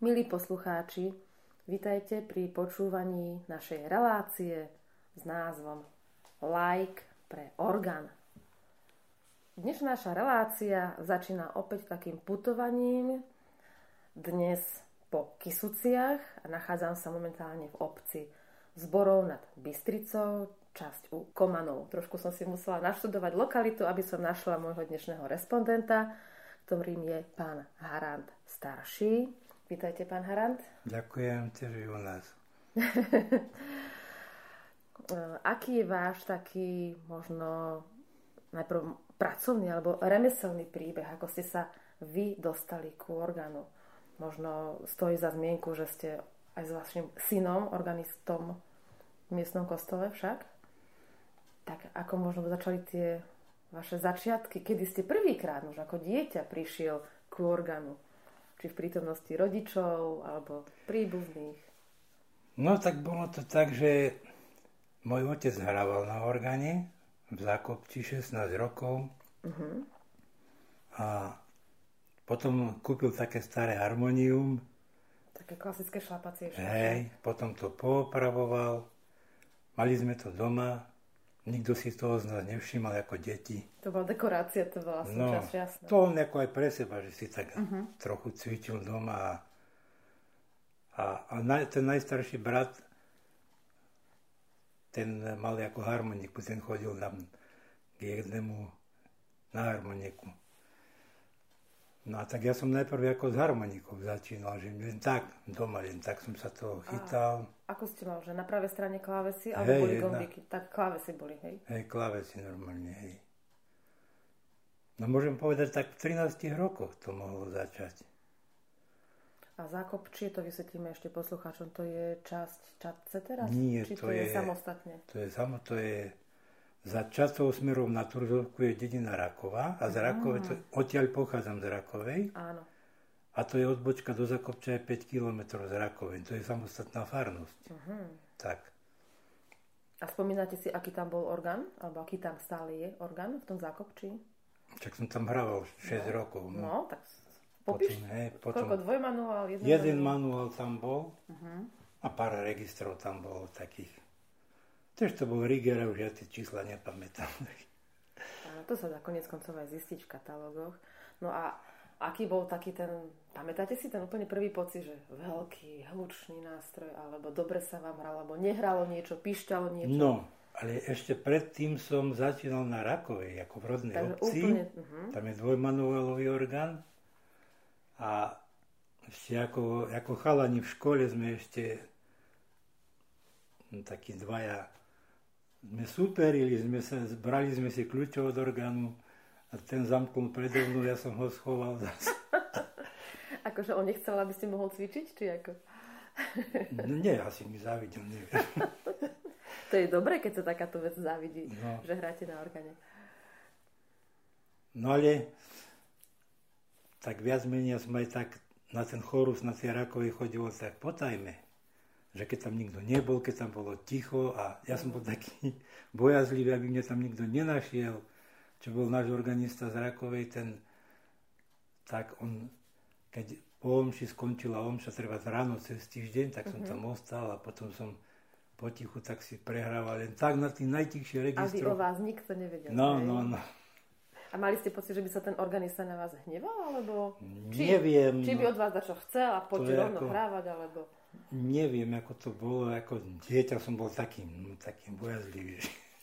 Milí poslucháči, vitajte pri počúvaní našej relácie s názvom Like pre orgán. Dnešná naša relácia začína opäť takým putovaním. Dnes po Kysuciach a nachádzam sa momentálne v obci Zborov nad Bystricou, časť u Komanov. Trošku som si musela naštudovať lokalitu, aby som našla môjho dnešného respondenta, ktorým je pán Harant starší. Vítajte, pán Harant. Ďakujem, tiež u nás. Aký je váš taký možno najprv pracovný alebo remeselný príbeh, ako ste sa vy dostali ku orgánu? Možno stojí za zmienku, že ste aj s vašim synom organistom v miestnom kostole však? Tak ako možno začali tie vaše začiatky, kedy ste prvýkrát už ako dieťa prišiel ku orgánu? Či v prítomnosti rodičov, alebo príbuzných? No tak bolo to tak, že môj otec hrával na orgáne v Zákopči 16 rokov. A potom kúpil také staré harmonium. Také klasické šlapacie. Hej, potom to poopravoval. Mali sme to doma. Nikto si toho z nás nevšímal ako deti. To bola dekorácia, to bola súčasť, jasné. To on ako aj pre seba, že si tak trochu cvičil doma. Ten najstarší brat, ten mal ako harmoniku, ten chodil tam k jednému na harmoniku. No a tak ja som najprv ako s harmonikou začínal, že len tak doma, len tak som sa toho chytal. Ako ste mal, že na pravej strane klávesy, alebo boli gombíky? Tak klávesy boli, hej? Hej, klávesy normálne, hej. No môžem povedať, tak v 13 rokoch to mohlo začať. A Zákopčie, to vysvetlíme ešte poslucháčom, to je časť Čadce teraz? Nie, či to je samostatne? To je za Čadcov smerom na Turzovku je dedina Rakova a z Rakove, odtiaľ pochádzam z Rakovej. Áno. A to je odbočka do Zákopča je 5 km z Rakovej. To je samostatná farnosť. Tak. A spomínate si, aký tam bol orgán? Alebo aký tam stále je orgán v tom Zákopčí? Však som tam hrával 6 rokov. No, tak popíš. Potom koľko? Dvojmanuál? Jeden manuál tam bol a pár registrov tam bolo takých. Tež to bol Riger a už ja tie čísla nepamätám. Áno, to sa dá koniec koncov aj zistiť v katalógoch. No a aký bol taký ten, pamätáte si ten úplne prvý pocit, že veľký, hlučný nástroj, alebo dobre sa vám hralo, alebo nehralo niečo, píšťalo niečo? No, ale ešte predtým som začínal na Rakovej, ako v rodnej obci. Úplne, tam je dvojmanuálový orgán. A ešte ako chalani v škole sme ešte takí dvaja sme superili, brali sme si kľúče od orgánu a ten zamknul predo mnou, ja som ho schoval zase. Akože on nechcel, aby ste mohol cvičiť, či ako? Nie, asi mi závidel, neviem. To je dobré, keď sa takáto vec závidí, že hráte na orgáne. No ale tak viac menej som aj tak na ten chorus na tej Rakovej chodil tak potajme. Že keď tam nikto nebol, keď tam bolo ticho a ja som bol taký bojazlivý, aby mne tam nikto nenašiel, čo bol náš organista z Rakovej, tak on, keď po omši skončila omša, treba ráno cez týždeň, tak som tam ostal a potom som potichu tak si prehrával len tak na tých najtichších registroch. Aby o vás nikto nevedel. No. A mali ste pocit, že by sa ten organista na vás hneval, alebo neviem. Či by od vás dačo chcel a poďte rovno hrávať, alebo... Neviem, ako to bolo, ako dieťa som bol takým bojazlivý.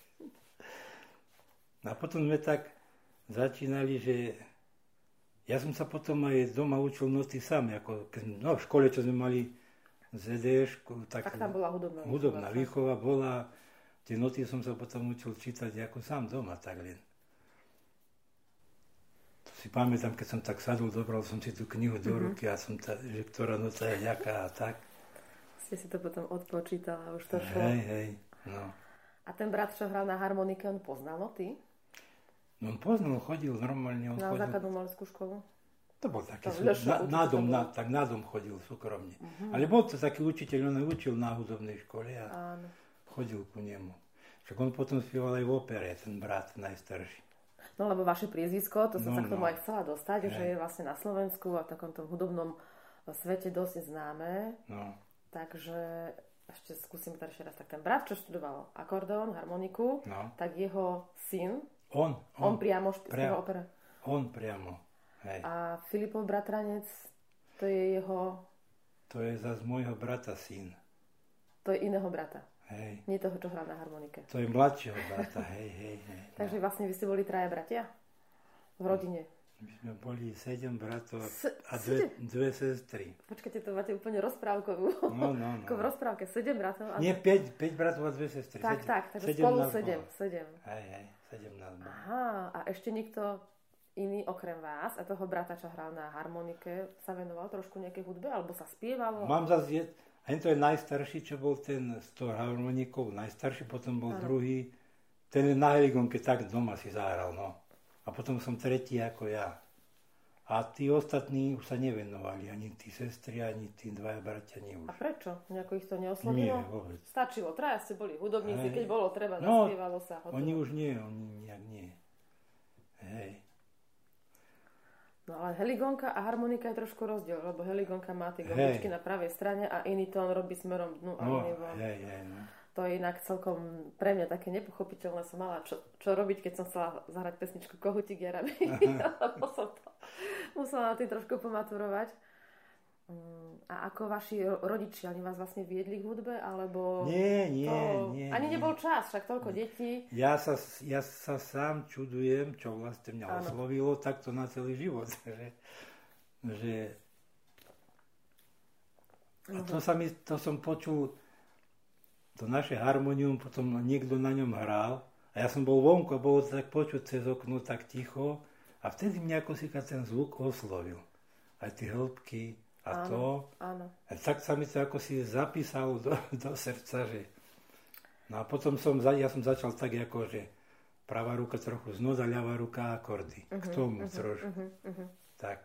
A potom sme tak začínali, že ja som sa potom aj doma učil noty sám, ako v škole, čo sme mali ZDŠku, tak tam bola hudobná výchova bola, tie noty som sa potom učil čítať ako sám doma, tak len. To si pamätám, keď som tak sadol, dobral som si tú knihu do ruky a som že ktorá nota je nejaká a tak. Ste si to potom odpočítal a už to šlo. Hej, no. A ten brat, čo hral na harmonike, on poznal noty? No on poznal, chodil normálne. Na základnú umeleckú školu? To bol taký, na dom chodil súkromne. Ale bol to taký učiteľ, on učil na hudobnej škole a chodil ku nemu. Však on potom spieval aj v opere, ten brat najstarší. No lebo vaše priezvisko, to som sa k tomu aj chcela dostať, že je vlastne na Slovensku a v takom tom hudobnom svete dosť známe. No. Takže ešte skúsim to ešte raz. Tak ten brat, čo študoval akordeón, harmoniku, tak jeho syn, on priamo spieval opera. On priamo, hej. A Filipov bratranec, to je jeho... To je zase môjho brata syn. To je iného brata. Hej. Nie toho, čo hral na harmonike. To je mladšieho brata, hej. Takže vlastne vy ste boli traja bratia? V rodine? My sme boli 7 bratov a dve sestry. Počkajte, to máte úplne rozprávkovú. No. Ako v rozprávke, 7 bratov. Nie, 5 bratov a 2 sestry. Tak, takže spolu 7. Hej, 7 nás bolo. Aha, a ešte nikto iný okrem vás a toho brata, čo hral na harmonike, sa venoval trošku nejakej hudbe, alebo sa spievalo? Mám zase, to je najstarší, čo bol ten z toho harmonikou, najstarší, potom bol druhý, ten na heligonke tak doma si zahral, no. A potom som tretí ako ja. A tí ostatní už sa nevenovali, ani tí sestry, ani tí dvaja bratia nie už. A prečo? Nejako ich to neoslovilo? Nie, vôbec. Stačilo, traja ste boli hudobníci, keď bolo treba, zaspievalo sa. Hotovo. Oni už nie, oni nejak nie. Hej. No ale heligonka a harmonika je trošku rozdiel, lebo heligonka má tie gombičky na pravej strane a iný tón robí smerom dnu a iný von. No. To je inak celkom pre mňa také nepochopiteľné. Som mala čo robiť, keď som chcela zahrať pesničku Kohutík Jarabí. Lebo som to musela na tým trošku pomaturovať. A ako vaši rodičia, oni vás vlastne viedli k hudbe, alebo... Nie. Ani nebol čas, však toľko detí. Ja sa sám čudujem, čo vlastne mňa oslovilo takto na celý život. Že... A to som počul, to naše harmonium, potom niekto na ňom hral. A ja som bol vonku a bolo to tak počuť cez okno tak ticho. A vtedy mňa ako si ten zvuk oslovil. Aj tie hĺbky. Áno. A tak sa mi to ako si zapísalo do srdca, že... No a potom som začal tak ako, že pravá ruka trochu z noza, ľavá ruka akordy. K tomu trošku. Tak.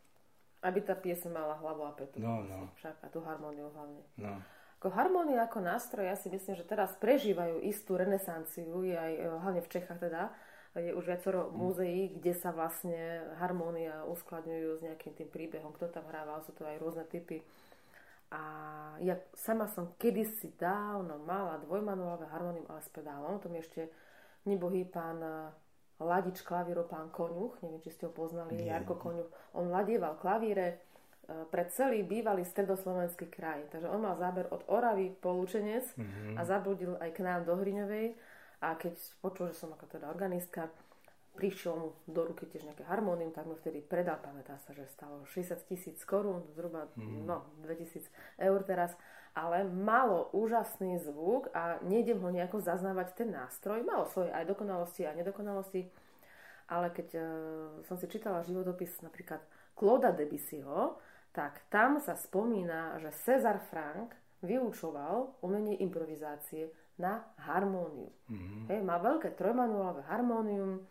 Aby tá piesň mala hlavu a petu. No. Však a tú harmóniu hlavne. No. Ako harmónia ako nástroj, ja si myslím, že teraz prežívajú istú renesanciu, je aj hlavne v Čechách teda, je už viacero múzeí, kde sa vlastne harmónia uskladňujú s nejakým tým príbehom, kto tam hrával, sú to aj rôzne typy. A ja sama som kedysi dávno mala dvojmanuálové harmónium, ale s pedálom, to mi ešte nebohý pán ladič klavíru, pán Koňuch, neviem, či ste ho poznali, Jarko Koňuch, on ladieval klavíre pre celý bývalý stredoslovenský kraj, takže on mal záber od Oravy po Lučenec a zabudil aj k nám do Hriňovej. A keď počul, že som ako teda organistka, prišiel mu do ruky tiež nejaké harmónium, tak mu vtedy predal, pamätá sa, že stalo 60 000 korún, zhruba 2000 eur teraz, ale malo úžasný zvuk a nejdem ho nejako zaznávať ten nástroj, malo svoje aj dokonalosti a nedokonalosti, ale keď som si čítala životopis napríklad Clauda Debussyho, tak tam sa spomína, že César Franck vyučoval umenie improvizácie na harmóniu. Má veľké trojmanuálové harmónium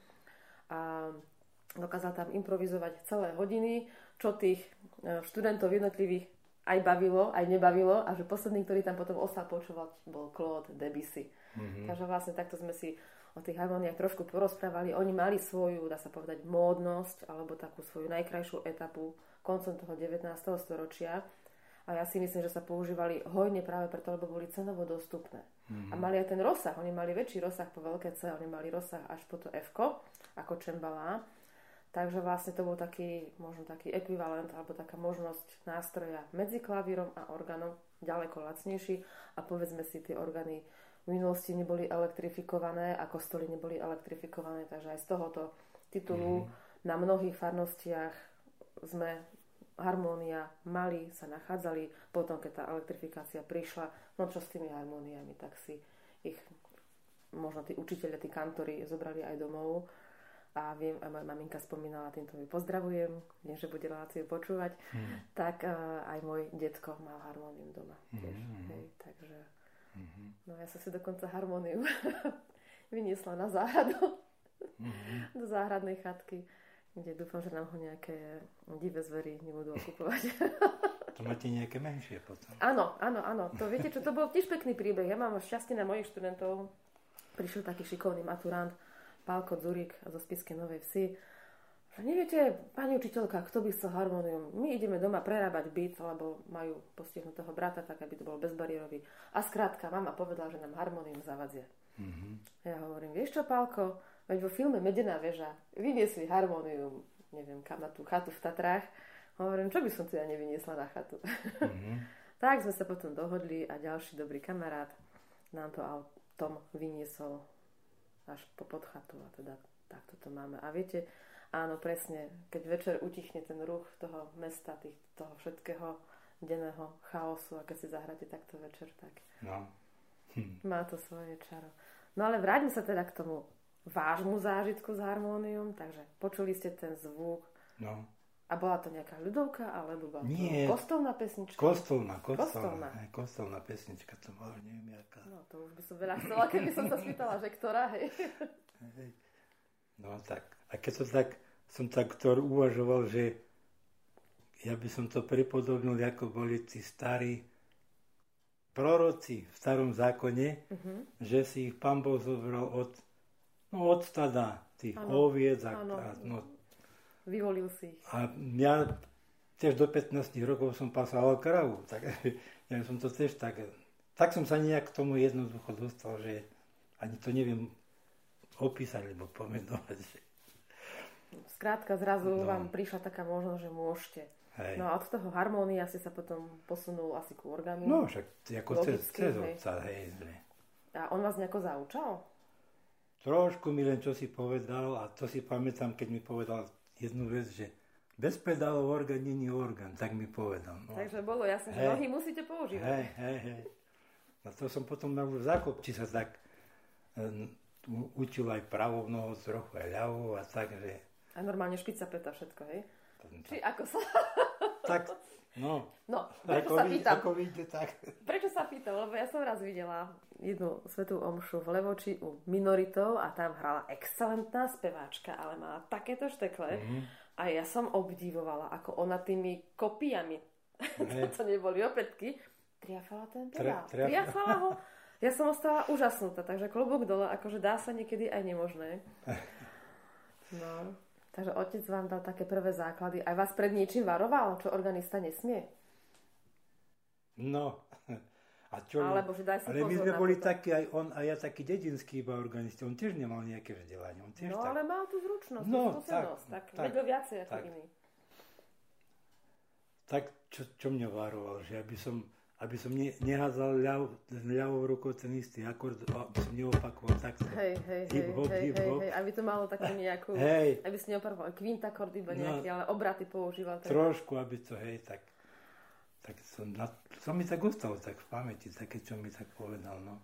a dokázal tam improvizovať celé hodiny, čo tých študentov jednotlivých aj bavilo, aj nebavilo a že posledný, ktorý tam potom ostal počúvať, bol Claude Debussy. Takže vlastne takto sme si o tých harmóniách trošku porozprávali. Oni mali svoju, dá sa povedať, módnosť alebo takú svoju najkrajšiu etapu koncom toho 19. storočia. A ja si myslím, že sa používali hojne práve preto, lebo boli cenovo dostupné. A mali aj ten rozsah. Oni mali väčší rozsah po veľké C, oni mali rozsah až po to F-ko, ako čembalá. Takže vlastne to bol taký, možno taký ekvivalent, alebo taká možnosť nástroja medzi klavírom a orgánom, ďaleko lacnejší. A povedzme si, tie orgány v minulosti neboli elektrifikované a kostoly neboli elektrifikované. Takže aj z tohoto titulu na mnohých farnostiach sme harmónia mali, sa nachádzali, potom keď tá elektrifikácia prišla, no čo s tými harmóniami, tak si ich možno tí učitelia, tí kantori zobrali aj domov a viem, aj moja maminka spomínala, týmto mi pozdravujem, viem, že bude reláciu počúvať, tak aj môj detko mal harmónium doma tiež, hej, takže no ja som si dokonca harmóniu vyniesla na záhradu do záhradnej chatky, kde dúfam, že nám ho nejaké divé zvery nebudú okupovať. To máte nejaké menšie potom. Áno. To viete čo, to bol tiež pekný príbeh. Ja mám šťastie na mojich študentov. Prišiel taký šikovný maturant, Pálko Dzurík zo Spišskej Novej Vsi. Neviete, pani učiteľka, kto by chcel harmónium? My ideme doma prerábať byt, lebo majú postihnutého brata, tak aby to bol bezbariérový. A skrátka, mama povedala, že nám harmónium zavadzia. Ja hovorím, vieš čo, Pálko, veď vo filme Medená väža vyniesli harmónium, neviem kam, na tú chatu v Tatrách. Hovorím, čo by som tu ja nevyniesla na chatu. Tak sme sa potom dohodli a ďalší dobrý kamarát nám to autom vyniesol až pod chatu a teda takto to máme. A viete, áno, presne, keď večer utichne ten ruch toho mesta, toho všetkého denného chaosu a keď si zahráte takto večer, tak má to svoje čaro. No ale vráťme sa teda k tomu vášmu zážitku s harmónium, takže počuli ste ten zvuk. No. A bola to nejaká ľudovka, alebo bola to kostolná pesnička? Kostolná pesnička to bola, neviem jaká. No to už by som veľa chcela, keby som sa spýtala, že ktorá, hej. No tak, a keď som tak uvažoval, že ja by som to pripodobnil, ako boli tí starí proroci v starom zákone, že si ich Pán Boh zobral od stada tých oviec vyvolil si ich. A ja tiež do 15 rokov som pasával kravu, tak ja som to tiež tak som sa nejak k tomu jednoducho dostal, že ani to neviem opísať, alebo pomenovať. Skrátka, zrazu vám prišla taká možnosť, že môžete. Hej. No a od toho harmónia si sa potom posunul asi ku orgánu. No však ako cez otca, hej. A on vás nejako zaučal? Trošku mi len čo si povedal a to si pamätám, keď mi povedal jednu vec, že bez pedálov orgán nie je orgán, tak mi povedal. No. Takže bolo jasné, že nohy musíte používať. Hej. No to som potom na zákopči sa tak učil aj pravou nohou, trochu aj ľavou a tak, že... A normálne špica peta všetko, hej? Či ako sa... Tak, no prečo sa pýtam? Ako vidíte, tak... Prečo sa pýtam? Lebo ja som raz videla jednu svätú omšu v Levoči u minoritov a tam hrala excelentná speváčka, ale mala takéto štekle a ja som obdivovala, ako ona tými kopijami, to neboli opätky, triafala ten pedál. Triafala ho. Ja som ostala úžasnutá, takže klobúk dole, akože dá sa niekedy aj nemožné. No, takže otec vám dal také prvé základy. Aj vás pred niečím varoval, čo organista nesmie? No, a čo? Alebo že daj si ale pozor my sme na boli toto. takí, aj on a ja taký dedinský iba organisti. On tiež nemal nejaké vzdelanie. No, ale mal tú zručnosť, tú skúsenosť. Tak vedel viacej ako iný. Tak, čo mňa varoval, že aby som nehádzal ľavou rukou ten istý akord, aby som neopakoval takto. Hej, aby to malo takú nejakú, aby si neopakoval kvintakord iba nejaký, ale obraty používal. Trošku, aby to, tak som mi tak ostalo tak v pamäti, také, čo mi tak povedal, no.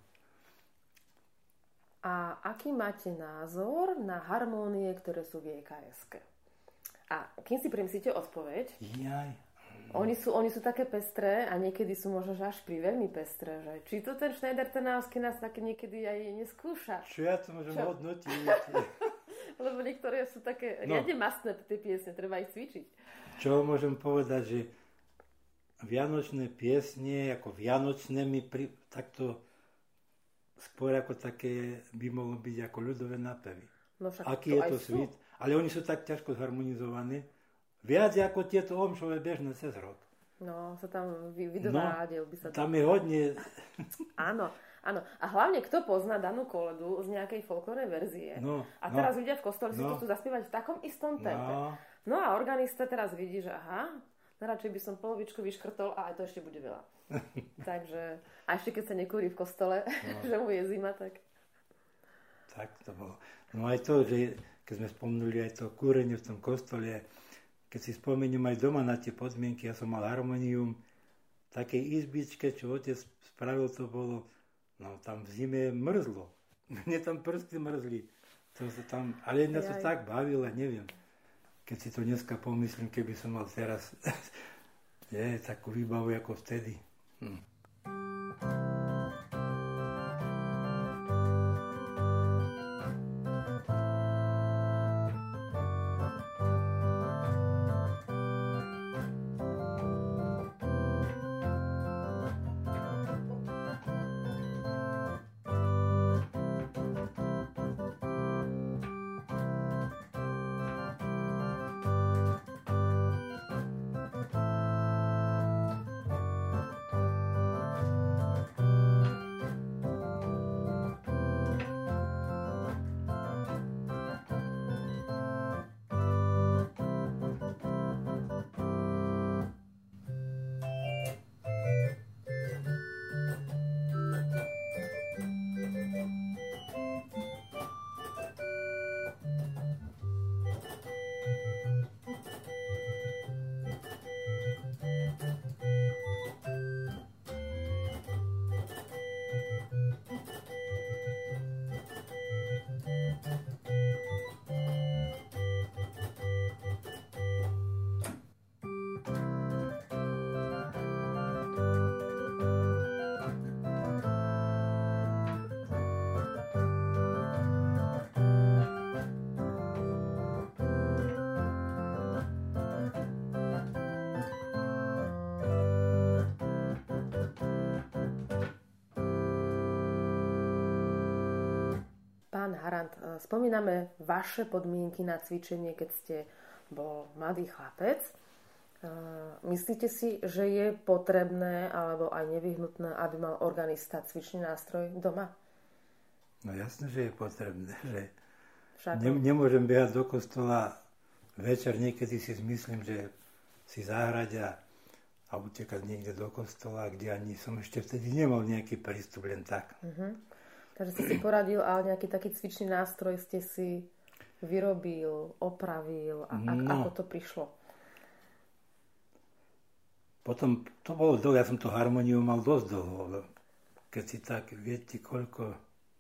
A aký máte názor na harmónie, ktoré sú v EKS-ke? A kým si premyslíte odpoveď, Oni sú také pestré a niekedy sú možno až veľmi pestré, že či to ten Schneider Trnavský nás také niekedy aj neskúša. Čo ja to môžem hodnotiť? Lebo niektoré sú také riadne mastné tie piesne, treba ich cvičiť. Čo môžem povedať, že vianočné piesne, ako vianočné mi takto skôr ako také by mohlo byť ako ľudové nápevy. No však aký je to svit? Ale oni sú tak ťažko zharmonizované. Viac ako tieto omšové bežné cez rok. No, sa tam vydovádiel by sa tam je hodne... Áno. A hlavne, kto pozná danú koledu z nejakej folklórnej verzie. A teraz ľudia v kostole si to chcú zaspievať v takom istom tempe. No a organista teraz vidí, že najradšej by som polovičku vyškrtol a aj to ešte bude veľa. Takže, a ešte keď sa nekúri v kostole, že mu je zima, tak... Tak to bolo. No aj to, že keď sme spomnuli aj to kúrenie v tom kostole, keď si spomeniem aj doma na tie podmienky, ja som mal harmonium, v takej izbičke, čo otec spravil, to bolo, tam v zime mrzlo. Mne tam prsty mrzli. Ale mňa to tak bavilo, neviem. Keď si to dneska pomyslím, keby som mal teraz takú výbavu ako vtedy. Pán Harant, spomíname vaše podmienky na cvičenie, keď ste bol mladý chlapec. Myslíte si, že je potrebné alebo aj nevyhnutné, aby mal organista cvičný nástroj doma? No jasne, že je potrebné. Že Však... nemôžem behať do kostola večer, niekedy si myslím, že si zahrať a utekať niekde do kostola, kde ani som ešte vtedy nemal nejaký prístup len tak. Takže ste si poradil, ale nejaký taký cvičný nástroj ste si vyrobil, opravil a ako to prišlo? Potom to bolo dlho, ja som tú harmoniu mal dosť dlho. Keď si tak, viete koľko...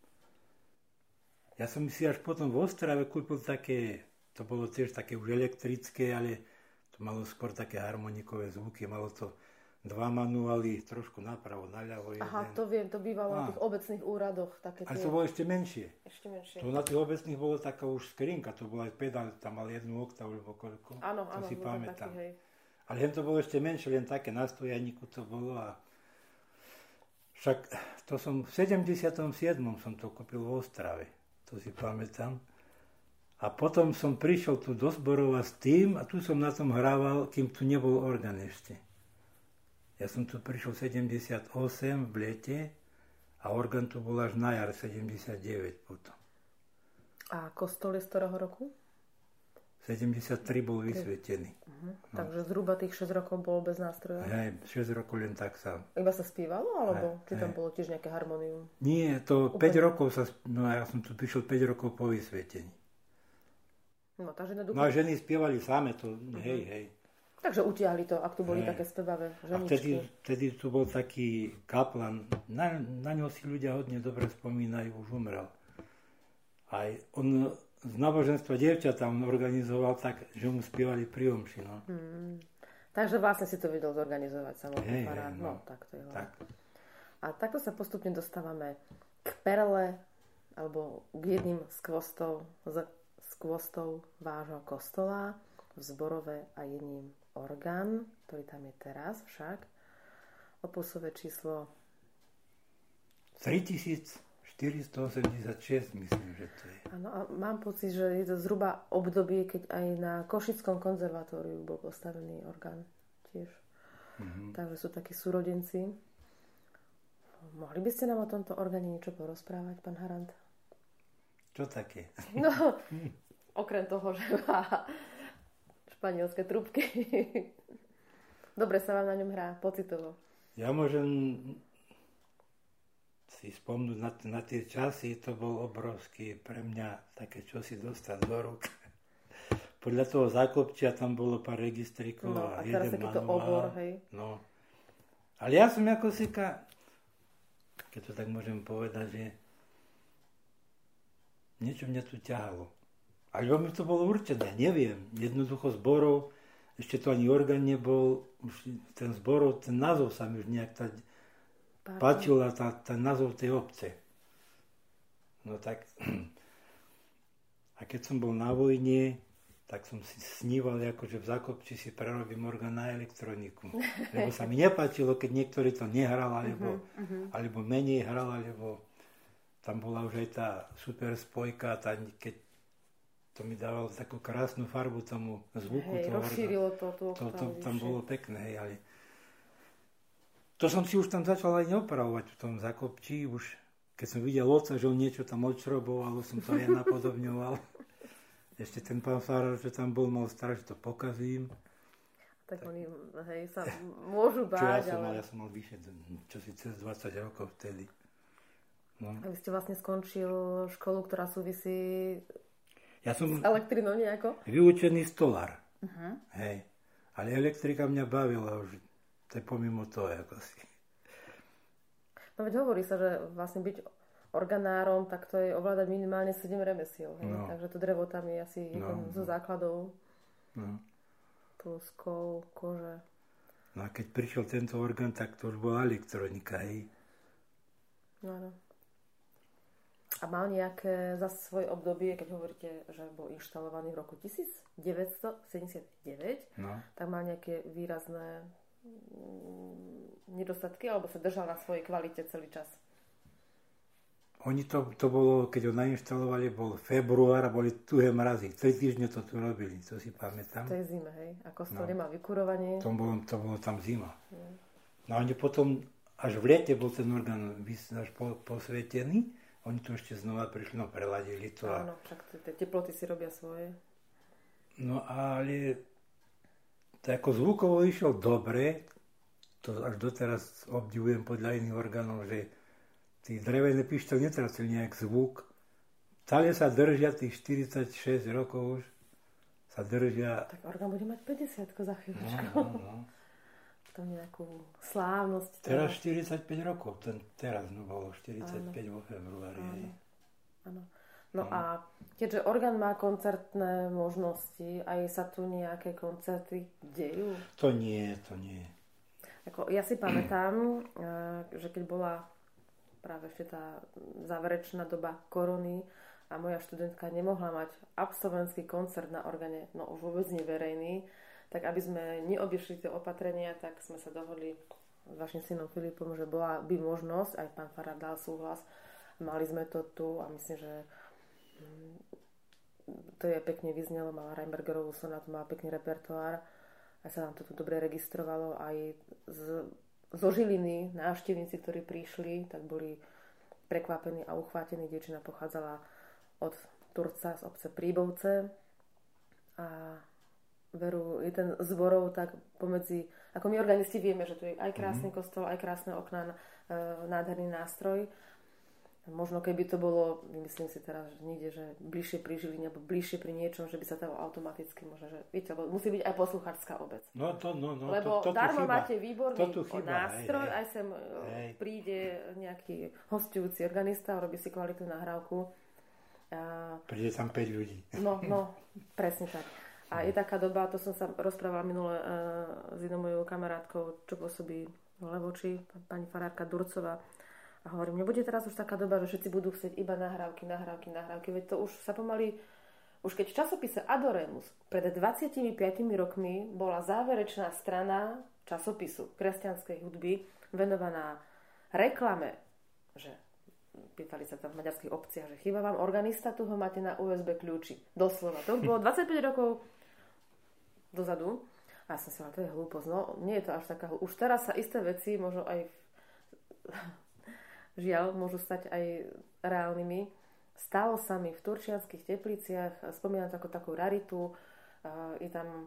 Ja som si až potom v Ostrave kúpil také, to bolo tiež také už elektrické, ale to malo skôr také harmonikové zvuky, malo to 2 manuály, trošku napravo, naľavo. Aha, to viem, to bývalo na tých obecných úradoch. Také ale to bolo ešte menšie. Ešte menšie. To na tých obecných bolo taká už skrinka, to bola aj pedál, tam mal 1 oktavu, alebo koľko. Áno, to si pamätám. Taký, hej. Ale len to bolo ešte menšie, len také na stojaníku to bolo a však to som v 77. som to kúpil v Ostrave, to si pamätám. A potom som prišiel tu do Zborova s tým a tu som na tom hrával, kým tu nebol orgán ešte. Ja som tu prišiel v 78 v lete a orgán tu bol až na jar 79 potom. A kostol je z ktorého roku? 73 bol vysvietený. Takže zhruba tých 6 rokov bol bez nástroja? Hej, 6 rokov len tak sám. Iba sa spívalo, alebo či tam bolo tiež nejaké harmonium? Nie, to 5 rokov ja som tu prišiel 5 rokov po vysvietení. No, takže no a ženy spievali same to, hej. Takže utiahli to, ak tu boli také spevavé ženičky. A vtedy tu bol taký kaplan, na ňo si ľudia hodne dobre spomínajú, už umrel. Aj on z náboženstva dievčatá on organizoval tak, že mu spievali pri omši, no. Takže vlastne si to vedel zorganizovať samotný parát. No, tak to je tak. A takto sa postupne dostávame k perle, alebo k jedným z kvostov vášho kostola v Zborove a jedním orgán, ktorý tam je teraz však. Opusové číslo 3486, myslím, že to je. Áno, a mám pocit, že je to zhruba obdobie, keď aj na Košickom konzervatóriu bol postavený orgán tiež. Takže sú takí súrodenci. Mohli by ste nám o tomto orgáne niečo porozprávať, pán Harant? Čo také? No, okrem toho, že má španielské trúbky. Dobre sa vám na ňom hrá, pocitovo. Ja môžem si spomnúť na tie časy, to bol obrovský pre mňa také čosi dostať do rúk. Podľa toho zákopčia tam bolo pár registríkov a jeden manuál. Obor, hej. No. Ale ja som ako si keď to tak môžem povedať, že niečo mňa tu ťahalo. Alebo mi to bolo určené, neviem. Jednoducho Zborov, ešte to ani orgán nebol, už ten Zborov, ten názov sa mi už nejak páčil a ten názov tej obce. No tak, a keď som bol na vojne, tak som si sníval, akože v Zákopči si prerobím orgán na elektroniku. Lebo sa mi nepáčilo, keď niektorý to nehral, alebo menej hral, alebo tam bola už aj tá super spojka, keď to mi dávalo takú krásnu farbu tomu zvuku. Hej, rozšírilo to. To tam bolo pekné, hej, ale to som si už tam začal aj neopravovať v tom Zákopčí, už keď som videl otca, že on niečo tam odšroboval, som to aj napodobňoval. Ešte ten pán farár, že tam bol, mal strach, že to pokazím. Tak oni, sa môžu báť, Ja som mal vyše, čosi cez 20 rokov vtedy. No. A vy ste vlastne skončil školu, ktorá súvisí s elektrinou nejako? Vyučený stolár. Hej. Ale elektrika mňa bavila už. To je pomimo toho, ako si. No veď hovorí sa, že vlastne byť organárom, tak to je ovládať minimálne 7 remesiel. No. Takže to drevo tam je asi jeden zo základov. No. Plus kov, kože. No a keď prišiel tento orgán, tak to už bola elektronika, hej. No. A mal nejaké za svoje obdobie, keď hovoríte, že bol inštalovaný v roku 1979, tak mal nejaké výrazné nedostatky, alebo sa držal na svojej kvalite celý čas? Oni to bolo, keď ho nainštalovali, bol február a boli tuhé mrazy. 3 týždne to tu robili, to si pamätám. To je zima, hej? A kostol nemal vykurovanie. To bolo tam zima. No a oni potom, až v lete bol ten orgán až posvietený, oni to ešte znova prišli, no preladili to. Áno, však tie teploty si robia svoje. No ale to ako zvukovo išiel dobre, to až doteraz obdivujem podľa iných orgánov, že tí drevené pištole netracili nejak zvuk. Stále sa držia, tých 46 rokov už sa držia. Tak orgán bude mať 50 za chvíľočku. No. To nejakú slávnosť. Teraz 45 rokov, teraz bolo 45 vo februári. Áno. No a keďže orgán má koncertné možnosti, aj sa tu nejaké koncerty dejú? To nie. Ja si pamätám, že keď bola práve ešte tá záverečná doba korony a moja študentka nemohla mať absolventský koncert na orgáne, no už vôbec neverejný, tak aby sme neobišli tie opatrenia, tak sme sa dohodli s vašim synom Filipom, že bola by možnosť, aj pán farár dal súhlas, mali sme to tu a myslím, že to je pekne vyznelo, mala Reinbergerovú sonátu, mala pekný repertoár a sa nám to tu dobre registrovalo aj zo Žiliny návštevníci, ktorí prišli, tak boli prekvapení a uchvátení. Dievčina pochádzala od Turca z obce Príbovce a veru je ten zborov tak pomedzi, ako my organisti vieme, že tu je aj krásny kostol, aj krásne okná, nádherný nástroj. Možno keby to bolo, myslím si teraz, že niekde, že bližšie pri Žiline alebo bližšie pri niečom, že by sa to automaticky možno, že viete, lebo musí byť aj poslucháčská obec. No. Lebo darmo máte výborný nástroj, hej. Aj sem príde nejaký hostujúci organista, robí si kvalitnú nahrávku. Príde tam 5 ľudí. No, presne tak. A je taká doba, to som sa rozprávala minule s jednou mojou kamarátkou, čo pôsobí v Levoči, pani farárka Durcová. A hovorím, nebude teraz už taká doba, že všetci budú chcieť iba nahrávky. Veď to už sa pomaly, už keď v časopise Adoremus pred 25 rokmi bola záverečná strana časopisu kresťanskej hudby venovaná reklame, že pýtali sa tam v maďarských obciach, že chýba vám organista, tu ho máte na USB kľúči. Doslova. To bolo 25 rokov dozadu. A ja som si hovorila, to je hlúposť. No, nie je to až taká hlúposť. Už teraz sa isté veci možno aj žiaľ, môžu stať aj reálnymi. Stalo sa mi v Turčianskych Tepliciach, spomínam to ako takú raritu, je tam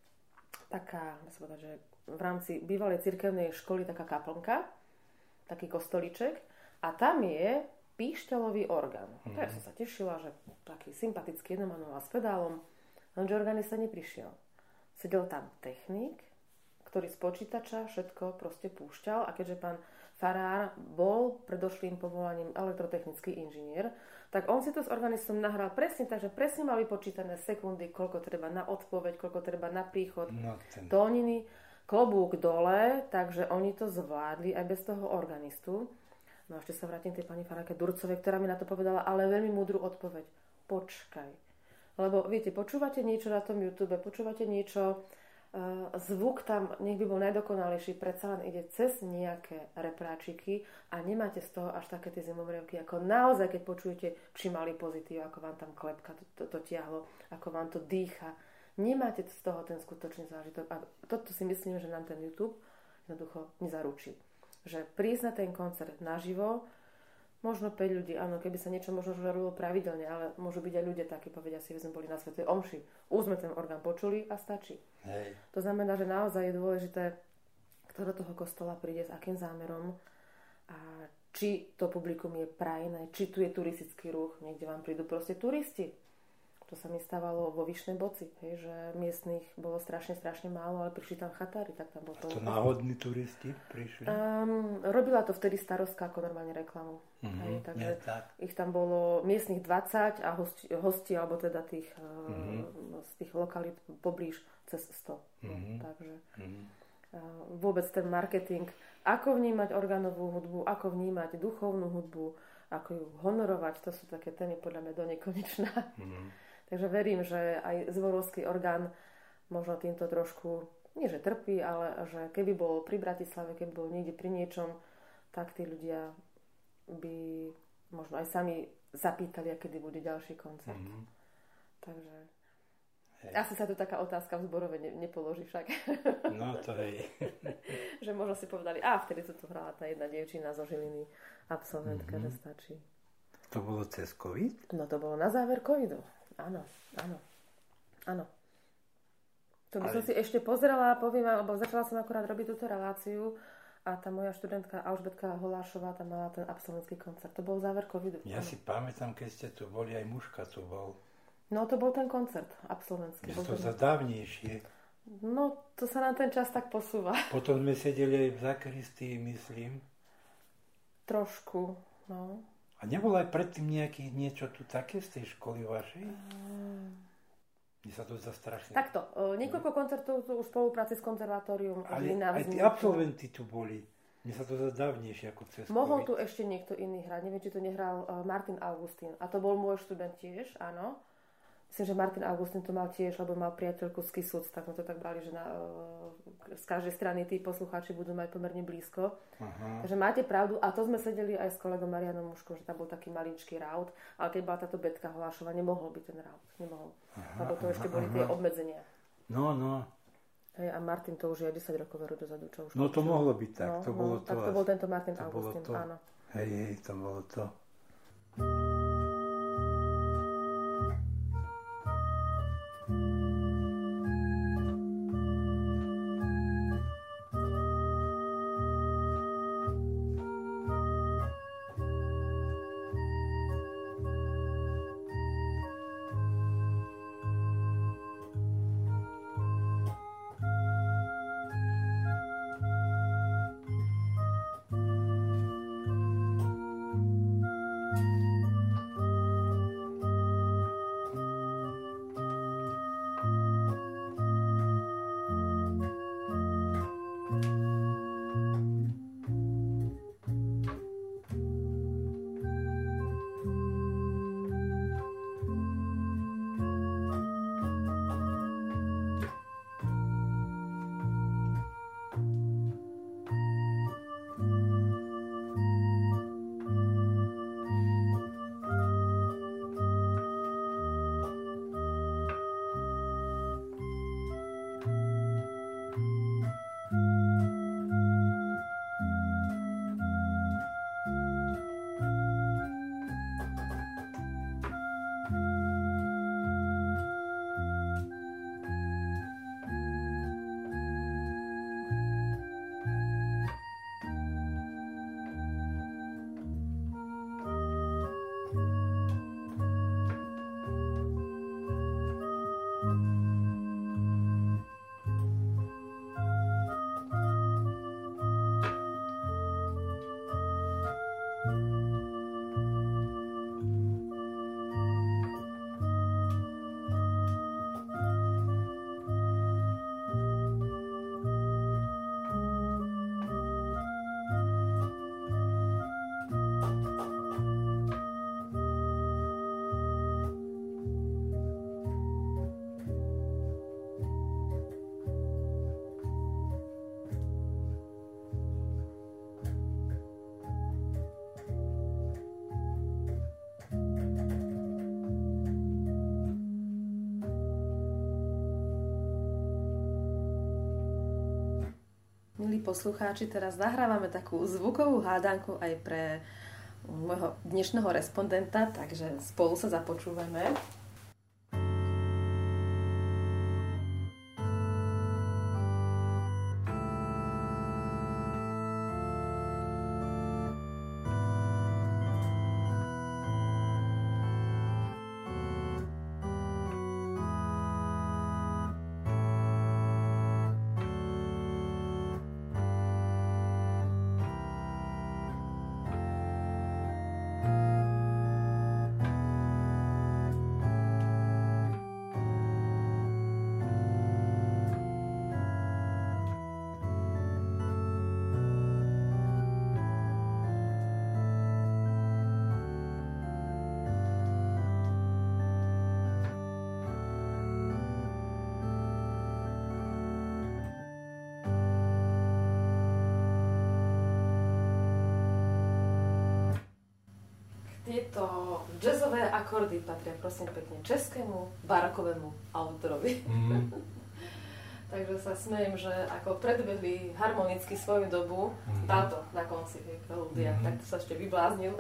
taká, dá sa povedať, že v rámci bývalej cirkevnej školy taká kaplnka, taký kostolíček a tam je píšťalový orgán. Ja som sa tešila, že taký sympatický jednomanuál s pedálom, lenže organista neprišiel. Sedel tam technik, ktorý z počítača všetko proste púšťal a keďže pán farár bol predošlým povolaním elektrotechnický inžinier, tak on si to s organistom nahral presne tak, že presne mali počítané sekundy, koľko treba na odpoveď, koľko treba na príchod, tóniny, klobúk dole, takže oni to zvládli aj bez toho organistu. No a ešte sa vrátim k tej pani farárke Durcovej, ktorá mi na to povedala, ale veľmi múdru odpoveď. Počkaj. Lebo viete, počúvate niečo na tom YouTube, počúvate niečo, zvuk tam nech by bol najdokonalejší, predsa len ide cez nejaké repráčiky a nemáte z toho až také tie zimomriavky, ako naozaj, keď počujete, či mali pozitív, ako vám tam klepka to tiahlo, ako vám to dýcha. Nemáte z toho ten skutočný zážitok. A toto si myslím, že nám ten YouTube jednoducho nezaručí. Že prísť na ten koncert naživo, možno 5 ľudí, áno, keby sa niečo možno robilo pravidelne, ale môžu byť aj ľudia takí, povedia si, že sme boli na svätej omši. Už sme ten orgán počuli a stačí. Hej. To znamená, že naozaj je dôležité, kto do toho kostola príde, s akým zámerom a či to publikum je prajné, či tu je turistický ruch, niekde vám prídu proste turisti. To sa mi stávalo vo Vyšnej Boci, hej, že miestnych bolo strašne málo, ale prišli tam chatári, tak tam bol to. To náhodní turisti prišli? Robila to vtedy starostka ako normálne reklamu. Hej, takže ich tam bolo miestnych 20 a hosti alebo teda tých, z tých lokalít poblíž cez 100. Takže vôbec ten marketing, ako vnímať orgánovú hudbu, ako vnímať duchovnú hudbu, ako ju honorovať, to sú také témy podľa mňa do nekonečná. Takže verím, že aj zborovský orgán možno týmto trošku, nie že trpí, ale že keby bol pri Bratislave, keby bol niekde pri niečom, tak tí ľudia by možno aj sami zapýtali, a kedy bude ďalší koncert. Takže asi sa tu taká otázka v zborove nepoloží však. No to hej. Že možno si povedali, vtedy tu hrala tá jedna dievčina zo Žiliny, absolventka, že stačí. To bolo cez COVID? No to bolo na záver covidu. Áno. To by som si ešte pozerala, poviem, lebo začala som akurát robiť túto reláciu a tá moja študentka Alžbetka Holášová tam mala ten absolventský koncert. To bol záver covidu. Ja si pamätám, keď ste tu boli, aj Muška tu bol. No to bol ten koncert absolventský. Je to za dávnejšie. No to sa nám ten čas tak posúva. Potom sme sedeli aj v zakristii, myslím. Trošku, no. A nebolo aj predtým niečo tu také z tej školy vašej? Mne sa to zdá strašne. Takto, niekoľko koncertov tu už v spolupráci s konzervatórium. Ale aj tí absolventi tu boli. Mne sa to zdá dávnejšie ako cez Mohol COVID. tu ešte niekto iný hrať. Neviem, či to nehral Martin Augustín. A to bol môj študent tiež, áno. Myslím, že Martin Augustín to mal tiež, lebo mal priateľku z Kisuc, tak sme to tak brali, že z každej strany tí poslucháči budú mať pomerne blízko. Aha. Takže máte pravdu. A to sme sedeli aj s kolegom Marianom Muškom, že tam bol taký maličký raut, ale keď bola táto Betka Holášová, nemohol byť ten raut. Nemohol. Lebo to ešte boli tie obmedzenia. No. Hej, a Martin to už je 10 rokov veru dozadu, čo už... No to mohlo byť tak. To bolo to. Tak to bol tento Martin Augustín, áno. Hej, to bolo to. Milí poslucháči, teraz nahrávame takú zvukovú hádanku aj pre môjho dnešného respondenta, takže spolu sa započúvame. Tieto jazzové akordy patria prosím pekne českému barokovému autorovi. Takže sa smejem, že ako predbehli harmonicky svoju dobu, táto na konci melódia, tak to sa ešte vybláznil.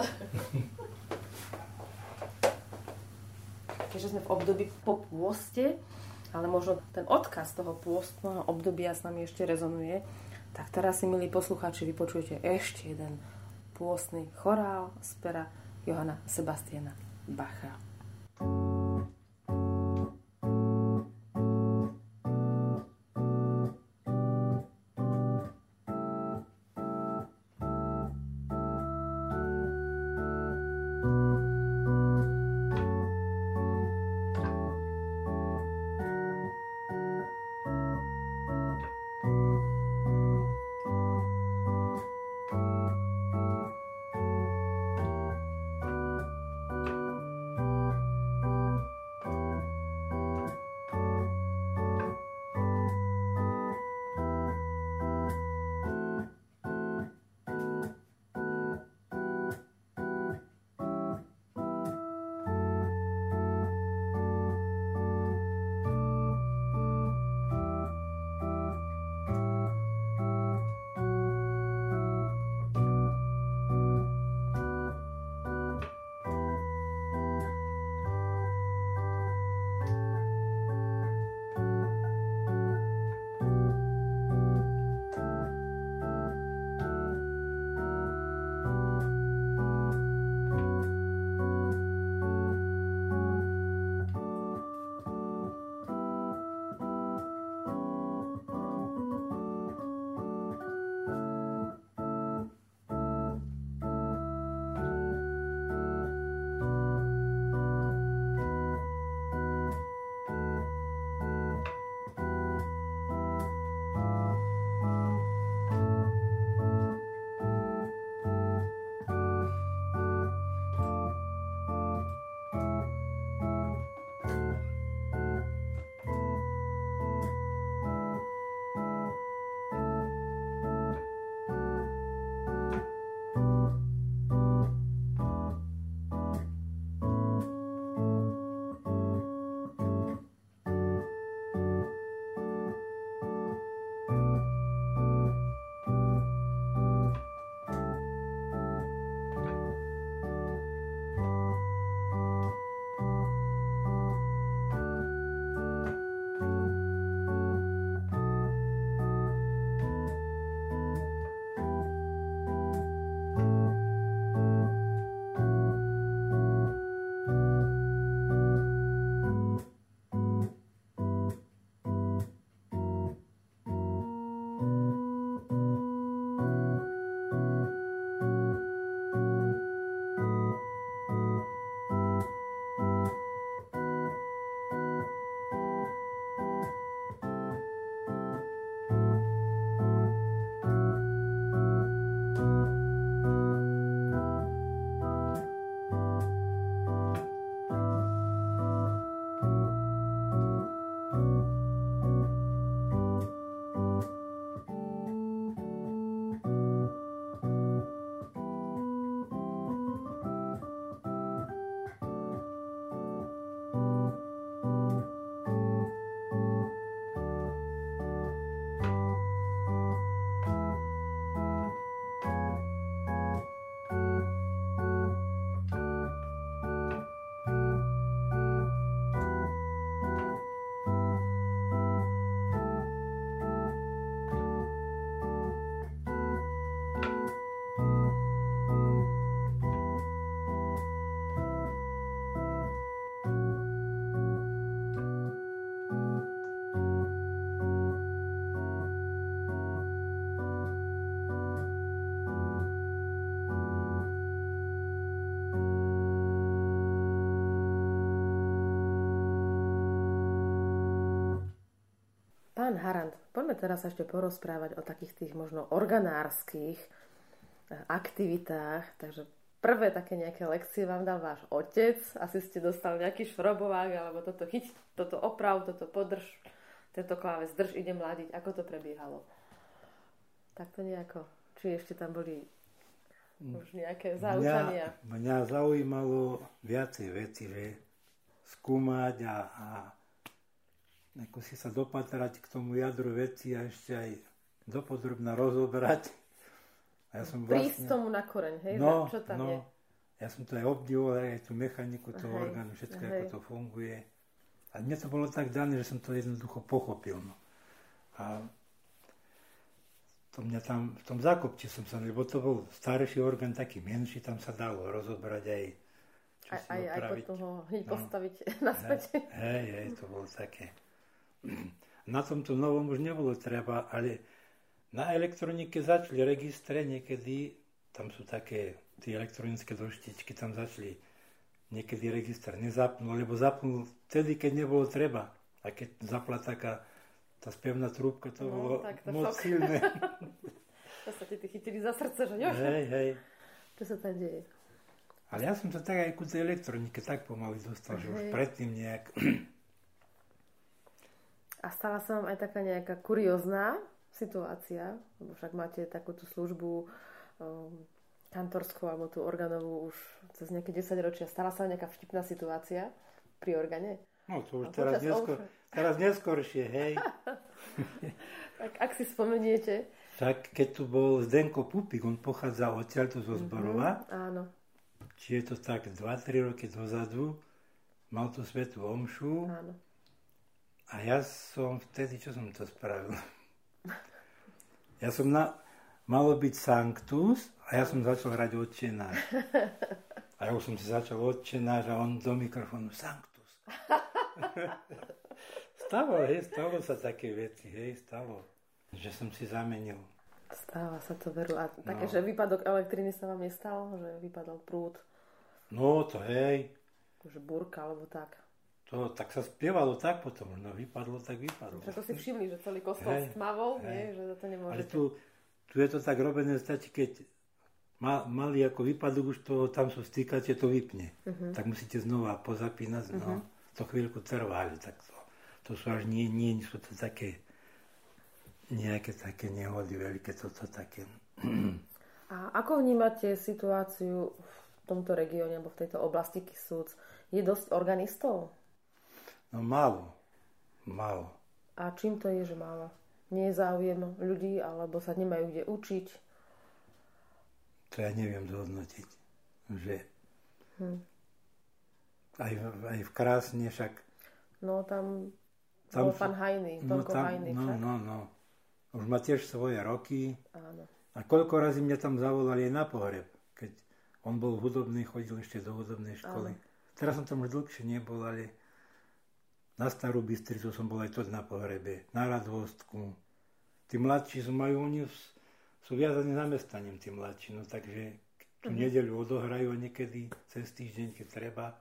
Keďže sme v období po pôste, ale možno ten odkaz toho pôstneho obdobia s nami ešte rezonuje, tak teraz si, milí poslucháči, vypočujete ešte jeden pôstny chorál z pera Johanna Sebastiana Bacha. Pán Harant, poďme teraz ešte porozprávať o takých tých možno organárskych aktivitách. Takže prvé také nejaké lekcie vám dal váš otec. Asi ste dostali nejaký šrobovák, alebo toto chyť, toto oprav, toto podrž, tento kláves drž, idem ladiť. Ako to prebiehalo? Tak to nejako. Či ešte tam boli už nejaké zaučania? Mňa zaujímalo viacej veci, že skúmať a ako si sa dopatrať k tomu jadru veci a ešte aj dopodrobne rozobrať. A ja som prísť tomu na koreň, hej? Čo tam je? Ja som to aj obdivoval, aj tú mechaniku toho orgánu, všetko, ako to funguje. A mne to bolo tak dané, že som to jednoducho pochopil. No. A to mňa tam, v tom zákopči som sa, lebo to bol starší orgán, taký menší, tam sa dalo rozobrať aj čo si opraviť. Aj potom ho postaviť naspäť. Hej, to bolo také. Na tomto novom už nebolo treba, ale na elektronike začali registre niekedy, tam sú také tie elektronické doštičky, tam začali niekedy register nezapnul, lebo zapnul vtedy, keď nebolo treba. A keď zapla taká tá spevná trúbka, to bolo moc silné. To sa ti chytili za srdce, že jo? Hej. Čo sa tam deje? Ale ja som sa tak aj ku tej elektronike tak pomaly dostal, že už predtým nejak... A stala sa vám aj taká nejaká kuriózna situácia, lebo však máte takúto službu kantorskú alebo tú organovú už cez nejaké 10 ročia. Stala sa nejaká vtipná situácia pri organe? No to už teraz neskôršie, hej. Tak ak si spomeniete. Tak keď tu bol Zdenko Pupík, on pochádza odtiaľto zo Zborova. Áno. Či je to tak 2-3 roky dozadu, mal tu svätú omšu. Áno. A ja som vtedy, čo som to spravil? Ja som malo byť Sanctus a ja som začal hrať Otče náš. A ja už som si začal Otče náš a on do mikrofónu Sanctus. Stalo sa také veci, stalo, že som si zamenil. Stáva sa to, veru. A také, že výpadok elektriny sa vám nestal? Že vypadol prúd? No, to hej. Že búrka, alebo tak. To tak sa spievalo tak potom, no vypadlo, tak vypadlo. Že to si všimli, že celý kostol stmavol, že to nemôžete. Ale tu je to tak robené, stačí, keď mali ako výpadok, už to tam sú stýkače, to vypne. Tak musíte znova pozapínať, no. To chvíľku trvá, ale tak to sú až nie sú to také nejaké také nehody veľké, toto také. A ako vnímate situáciu v tomto regióne, alebo v tejto oblasti Kisúc? Je dosť organistov? No málo. A čím to je, že málo? Nie je záujem ľudí, alebo sa nemajú kde učiť? To ja neviem zhodnotiť. Že aj v Krásne však... No tam bol pán Hajný, Tonko Hajný však. No. Už má tiež svoje roky. Áno. A koľko razy mňa tam zavolali aj na pohreb, keď on bol hudobný, chodil ešte do hudobnej školy. Áno. Teraz som tam už dlhšie nebol, ale na Starú Bystricu som bol aj to na pohrebe, na Radvostku. Tí mladší oni sú viazaní zamestnaním, tí mladší, no takže tú nedeľu odohrajú niekedy cez týždeň, keď treba.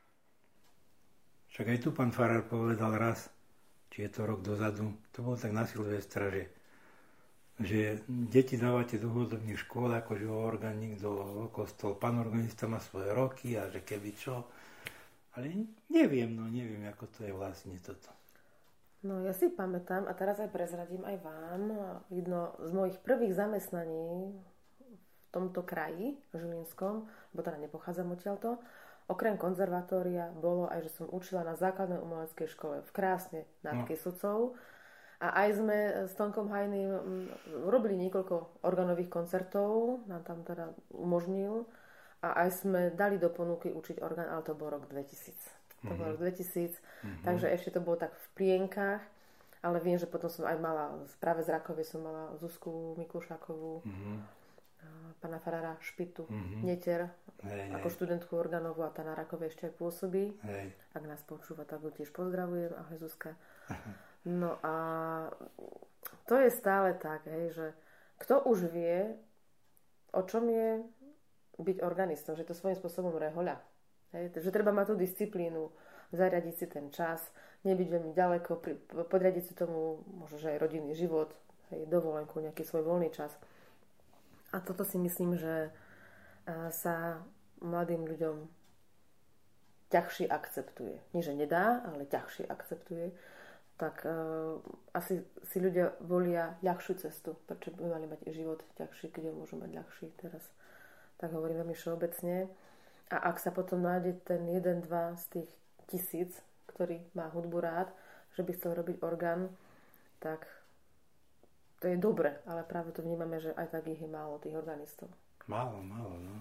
Však aj tu pán farár povedal raz, či je to rok dozadu, to bolo tak na Silvestra, že deti dávate do hudobných škôl, akože organík do kostol, pán organista má svoje roky a že keby čo. Ale neviem, ako to je vlastne toto. No ja si pamätám, a teraz aj prezradím aj vám, jedno z mojich prvých zamestnaní v tomto kraji, Žilinskom, bo teda nepochádzam odtiaľto, okrem konzervatória bolo aj, že som učila na základnej umeleckej škole v Krásne nad Kisucou. A aj sme s Tonkom Hajným robili niekoľko organových koncertov, nám tam teda umožnil. A aj sme dali do ponuky učiť orgán, ale to bol rok 2000. To bol rok 2000, takže ešte to bolo tak v plienkach, ale viem, že potom som aj mala, práve z Rakovej som mala Zuzku Miklušákovú, pána farára Špitu, Neter, ako študentku orgánovú a tá na Rakovej ešte aj pôsobí. Ak nás počúva, tak ho tiež pozdravujem. Ahoj Zuzka. No a to je stále tak, že kto už vie, o čom je byť organistom, že to svojím spôsobom rehoľa. Že treba mať tú disciplínu, zariadiť si ten čas, nebyť veľmi ďaleko, podriadiť si tomu možno, že aj rodinný život, dovolenku, nejaký svoj voľný čas. A toto si myslím, že sa mladým ľuďom ťažšie akceptuje. Nie, že nedá, ale ťažšie akceptuje. Tak asi si ľudia volia ľahšiu cestu. Prečo by mali mať život ťažší, keď ho môžu mať ľahší teraz? tak hovorím veľmi všeobecne. A ak sa potom nájde ten 1-2 z tých 1000, ktorý má hudbu rád, že by chcel robiť orgán, tak to je dobre, ale práve to vnímame, že aj tak ich je málo, tých organistov. Málo, no.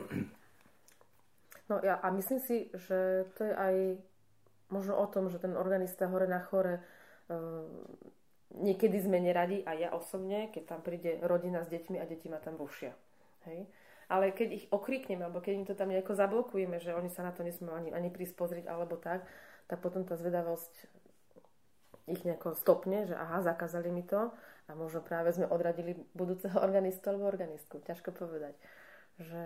No a myslím si, že to je aj možno o tom, že ten organista hore na chore niekedy sme neradi, a ja osobne, keď tam príde rodina s deťmi a deti ma tam rušia. Hej? Ale keď ich okrikneme, alebo keď im to tam nejako zablokujeme, že oni sa na to nesmú ani prísť pozrieť, alebo tak potom tá zvedavosť ich nejako stopne, že aha, zakázali mi to a možno práve sme odradili budúceho organistu alebo organistku. Ťažko povedať. Že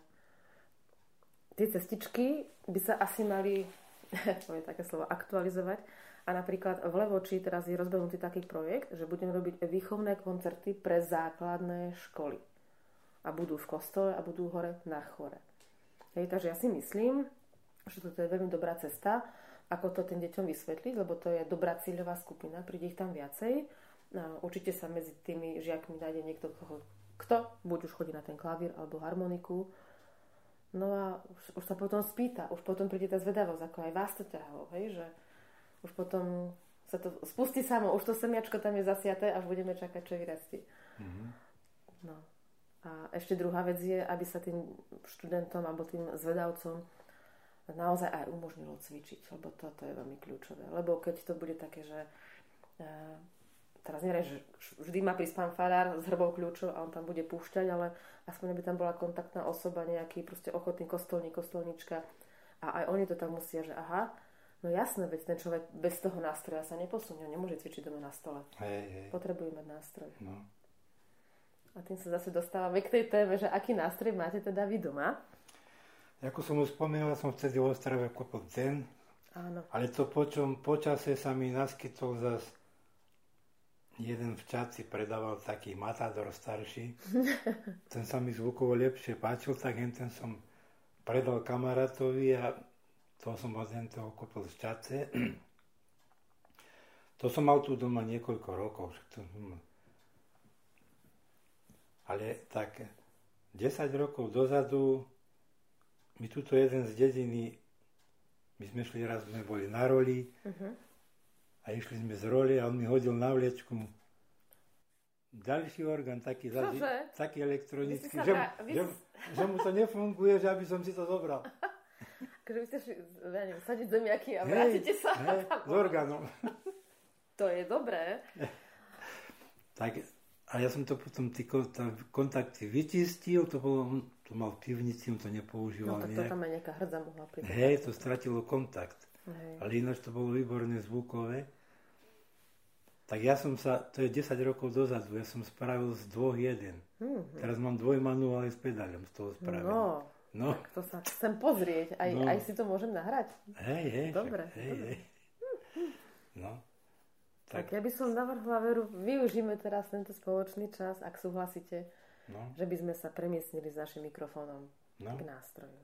tie cestičky by sa asi mali, poviem také slovo, aktualizovať. A napríklad v Levoči teraz je rozbehnutý taký projekt, že budeme robiť výchovné koncerty pre základné školy. A budú v kostole a budú hore na chore. Hej, takže ja si myslím, že toto je veľmi dobrá cesta, ako to tým deťom vysvetliť, lebo to je dobrá cieľová skupina, príde ich tam viacej. Určite sa medzi tými žiakmi nájde niekto, kto buď už chodí na ten klavír alebo harmoniku. No a už sa potom spýta, už potom príde tá zvedavosť, ako aj vás to ťahalo, hej, že už potom sa to spustí samo, už to semiačko tam je zasiaté, až budeme čakať, čo vyrastie. Mm-hmm. No. A ešte druhá vec je, aby sa tým študentom alebo tým zvedavcom naozaj aj umožnilo cvičiť, lebo toto je veľmi kľúčové. Lebo keď to bude také, že teraz neviem, že vždy má prísť pán farár s hrbou kľúčov a on tam bude púšťať, ale aspoň by tam bola kontaktná osoba, nejaký proste ochotný kostolník, kostolníčka a aj oni to tak musia, že aha, no jasné, veď ten človek bez toho nástroja sa neposunie, nemôže cvičiť doma na stole. Hej. Potrebuje mať nástroj. No. A tým sa zase dostávame k tej téme, že aký nástroj máte teda vy doma? Ako som už spomínal, som vtedy v Ostrave kopol ten. Áno. Ale to počasie sa mi naskytol zas jeden v Čadci predával taký Matador starší. Ten sa mi zvukovo lepšie páčil, tak ten som predal kamarátovi a to som od toho kopol z Čadce. To som mal tu doma niekoľko rokov. Ale tak 10 rokov dozadu mi tuto jeden z dediny, my sme šli raz, sme boli na roli a išli sme z roli a on mi hodil na vliečku ďalší orgán, taký elektronický, že mu to nefunguje, že aby som si to zobral. Takže vy ste šli, ja neviem, sadiť zemiaky a vrátite sa. S orgánom. To je dobré. Tak, a ja som to potom kontakty vyčistil, to mal v pivnici, on to nepoužíval nejak. No tak to tam aj nejaká hrdza mohla prísť. Hej, to stratilo kontakt. Hej. Ale ináč to bolo výborné zvukové. Tak ja som to je 10 rokov dozadu, ja som spravil z 2 jeden. Teraz mám dvojmanuál s pedáľom z toho spravil. No. Tak to sa chcem pozrieť, aj si to môžem nahrať. Hej. Dobre. Hej. No. Tak ja by som navrhla, Veru, využíme teraz tento spoločný čas, ak súhlasíte, že by sme sa premiestnili s našim mikrofónom k nástroju.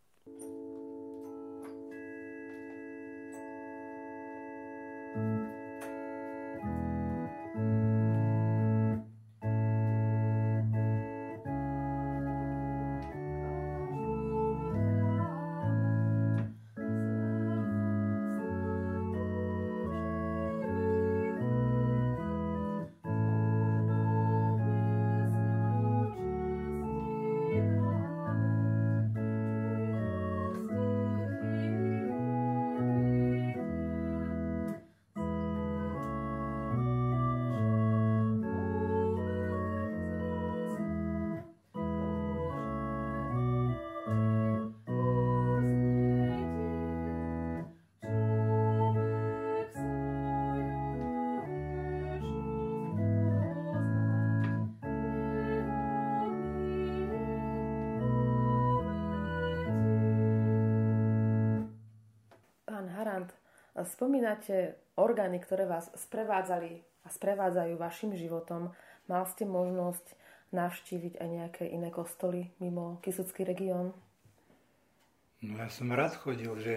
Spomínate orgány, ktoré vás sprevádzali a sprevádzajú vašim životom. Mal ste možnosť navštíviť aj nejaké iné kostoly mimo Kysucký región? No ja som rád chodil, že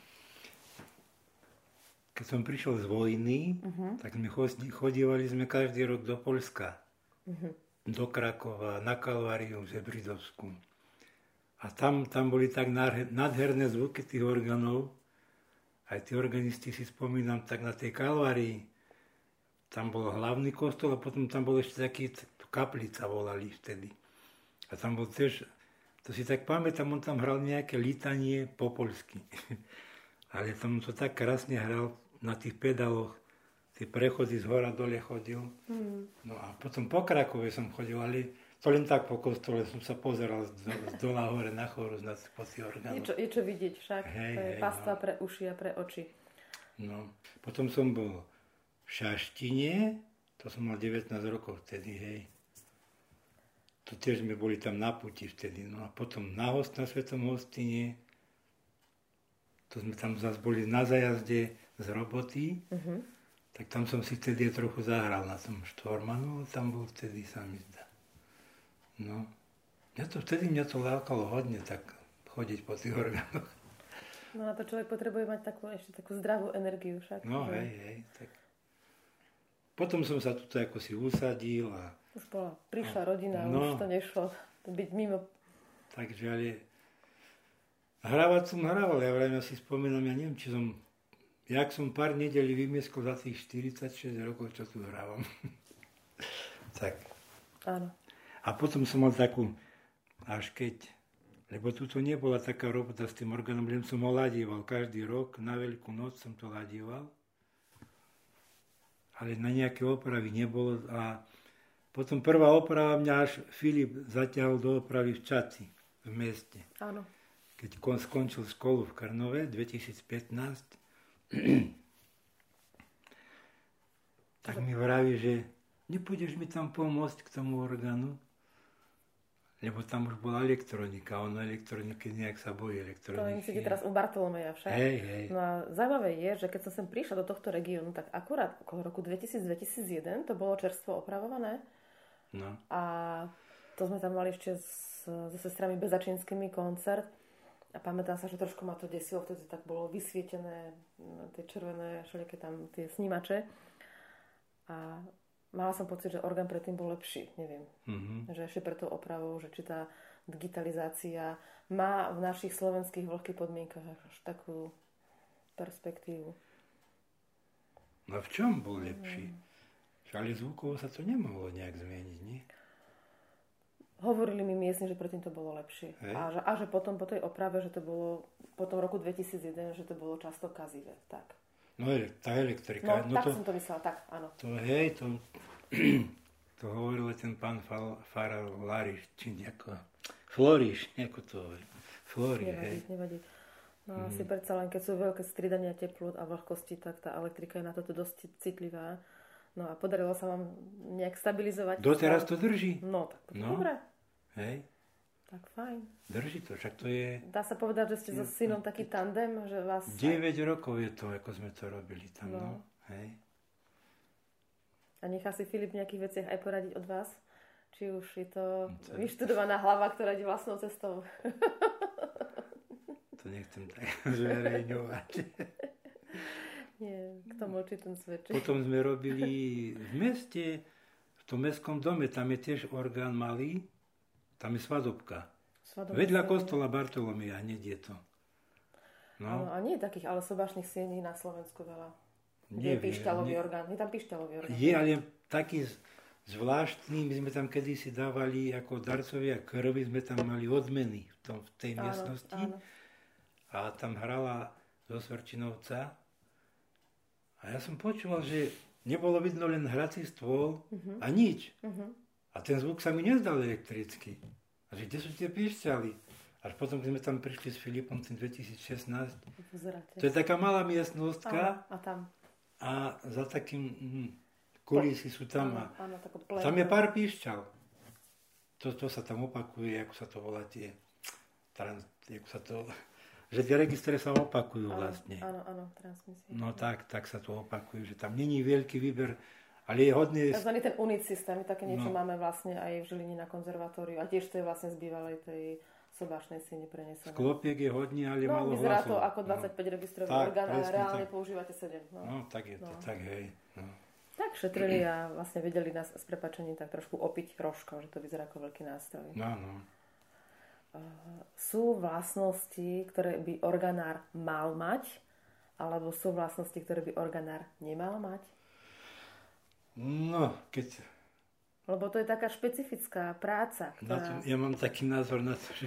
keď som prišiel z vojny, tak my chodívali sme každý rok do Poľska. Do Krakova, na Kalváriu, v Žebridovsku. A tam boli tak nádherné zvuky tých orgánov. Aj tí organisti si spomínam tak na tej Kalvárii. Tam bol hlavný kostol a potom tam bol ešte taký, kaplica volali vtedy. A tam bol tiež, to si tak pamätám, on tam hral nejaké litanie po poľsky. Ale tam to tak krásne hral na tých pedaloch, tie prechody z hora dole chodil. No a potom po Krakove som chodil, ale to len tak po kostole som sa pozeral z dola hore na chorus, po tých orgánoch. Je čo vidieť však, to je pastva pre uši a pre oči. No, potom som bol v Šaštine, to som mal 19 rokov vtedy, hej. To tiež sme boli tam na puti vtedy. No a potom na Svetom Hostine, to sme tam zase boli na zajazde z roboty, tak tam som si vtedy trochu zahral na tom Štvormanu, tam bol vtedy, sa mi zdá. No, vtedy mňa to lákalo hodne tak chodiť po tých orgánoch. No a to človek potrebuje mať ešte takú zdravú energiu však. No hej, tak. Potom som sa tu ako si usadil a... Už prišla rodina, už to nešlo byť mimo. Takže ale... Hrávať som hrával, ja si spomínam, ja neviem, či som... Jak som pár nedelí vymieskol za tých 46 rokov, čo tu hrávam. Tak. Áno. A potom som mal takú, až keď... Lebo tu to nebola taká robota s tým orgánom, len som ho ladieval každý rok, na Veľkú noc som to ladieval. Ale na nejaké opravy nebolo a potom prvá oprava mňa až Filip zatiahol do opravy v Čaci, v meste. Áno. Keď skončil školu v Krnove 2015, tak mi vraví, že nepôjdeš mi tam pomôcť k tomu orgánu, lebo tam už bola elektronika, on elektronike nejak sa bojí elektroniky. To im sedí teraz u Bartolomeja však. Hej. No a zaujímavé je, že keď som sem prišla do tohto regiónu, tak akurát okolo roku 2000-2001 to bolo čerstvo opravované. No. A to sme tam mali ešte so sestrami Bezačínskymi koncert. A pamätám sa, že trošku ma to desilo, vtedy tak bolo vysvietené, tie červené, všelijaké tam tie snímače. A mala som pocit, že orgán predtým bol lepší, neviem. Že ešte pre tou opravou, že či tá digitalizácia má v našich slovenských vlhkých podmienkach až takú perspektívu. No v čom bol lepší? Ale zvukovo sa to nemohlo nejak zmeniť, nie? Hovorili mi miestni, že predtým to bolo lepšie. A že potom po tej oprave, že to bolo po tom roku 2001, že to bolo často kazivé. Tak. No tá elektrika. No tak som to myslela, tak, áno. To hovoril ten pán Farar Lariš, či nejako... Floriš, nejako to hovorí. Nevadí. No asi predsa len, keď sú veľké stridania teplot a vlhkosti, tak tá elektrika je na toto dosť citlivá. No a podarilo sa vám nejak stabilizovať. Doteraz to drží. No, tak to dobre. Hej. Tak fajn. Drží to, však to je... Dá sa povedať, že ste so synom taký tandem, že vás... 9 rokov je to, ako sme to robili tam, no. Hej. A nechá si Filip v nejakých veciach aj poradiť od vás? Či už je to vyštudovaná hlava, ktorá ide vlastnou cestou? To nechcem tak zverejňovať. Nie, kto mlčí, ten svedčí. Potom sme robili v meste, v tom mestskom dome, tam je tiež orgán malý, tam je svadobka. Vedľa kostola Bartolomeja, hneď je to. No. A nie je takých, ale sobášnych siení na Slovensku veľa. Je píšťalový orgán. Je tam píšťalový orgán. Je, ale taký zvláštny, my sme tam kedysi dávali ako darcovia krvi, sme tam mali odmeny v tej miestnosti. Áno. A tam hrala zo Svrčinovca. A ja som počúval, že nebolo vidno len hrací stôl a nič. A ten zvuk sa mi nezdal elektricky. A že kde sú tie píšťaly? Až potom, keď sme tam prišli s Filipom v 2016, to je taká malá miestnostka. A tam? A za takým kulisy sú tam. Áno, tam je pár píšťal. To sa tam opakuje, ako sa to volá tie... ako sa to... Že tie registre sa opakujú vlastne. Áno, transmisie. No tak sa to opakujú, že tam není veľký výber, ale je hodne... Takzvaný ten UNIT systém, také niečo máme vlastne aj v Žiline na konzervatóriu a tiež to je vlastne z bývalej tej sobášnej siene prenesené. Sklopiek je hodne, ale malo hlasov. Vyzerá to ako 25 registrový orgán, ale reálne používate 7. No, tak je to, tak hej. No. Tak šetrili a vlastne vedeli nás s prepáčením tak trošku opiť rožkou, že to vyzerá ako veľký nástroj. No. sú vlastnosti, ktoré by organár mal mať, alebo sú vlastnosti, ktoré by organár nemal mať? No, Lebo to je taká špecifická práca, ktorá... Ja mám taký názor na to,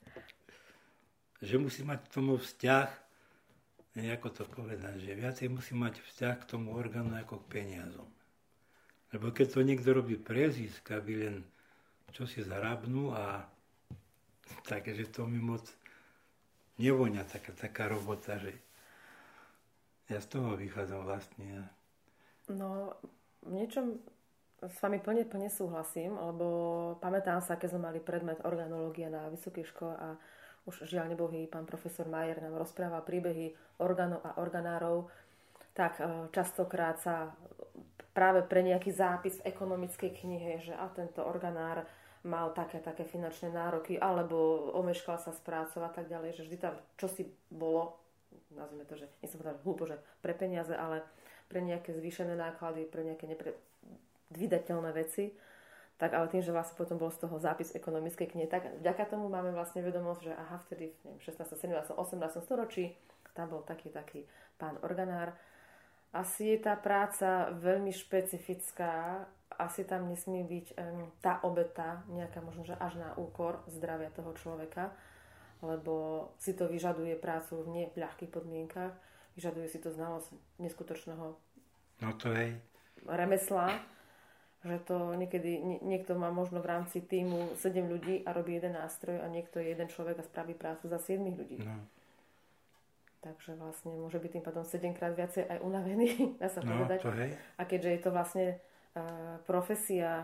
že musí mať k tomu vzťah, ako to povedať, že viacej musí mať vzťah k tomu orgánu ako k peniazom. Lebo keď to niekto robí pre zisk, aby len čo si zhrabnú a takže to mi moc nevoňa taká robota, že ja z toho vychádzam vlastne. No, v niečom s vami plne súhlasím, lebo pamätám sa, keď sme mali predmet organológia na vysokej škole a už žiaľ nebohý pán profesor Majer nám rozprával príbehy orgánov a organárov, tak častokrát sa práve pre nejaký zápis v ekonomickej knihe, že a tento organár mal také finančné nároky, alebo omeškal sa s prácou a tak ďalej, že vždy tam čosi bolo, nazvime to, že nie som povedala hlúpo, že pre peniaze, ale pre nejaké zvýšené náklady, pre nejaké nepredvídateľné veci, tak ale tým, že vlastne potom bol z toho zápis ekonomickej knihy, tak vďaka tomu máme vlastne vedomosť, že aha, vtedy v 16., 17., 18. storočí tam bol taký pán organár. Asi je tá práca veľmi špecifická, asi tam nesmie byť tá obeta nejaká možno, že až na úkor zdravia toho človeka, lebo si to vyžaduje prácu v neľahkých podmienkach, vyžaduje si to znalosť neskutočného remesla, že to niekedy niekto má možno v rámci týmu 7 ľudí a robí jeden nástroj a niekto je jeden človek a spraví prácu za 7 ľudí. No. Takže vlastne môže byť tým pádom 7-krát viacej aj unavený, dá sa povedať. A keďže je to vlastne profesia,